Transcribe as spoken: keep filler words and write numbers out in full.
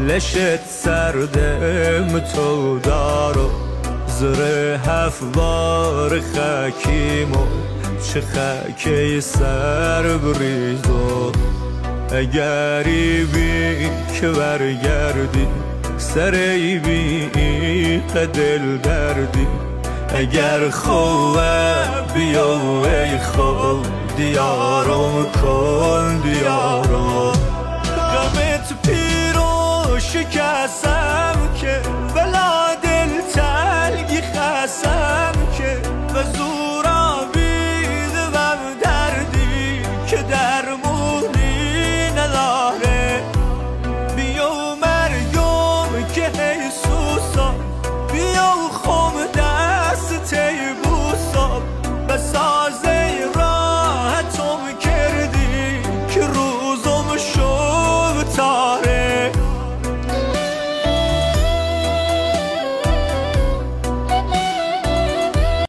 لشت سردم تو دارو زره هفوار خکیمو چه خکی سر بریزو اگری بی که برگردی سری بی که دل دردی اگر خوبه بیا ای خوب دیارم کن دیارم غمت پیرو شکستم که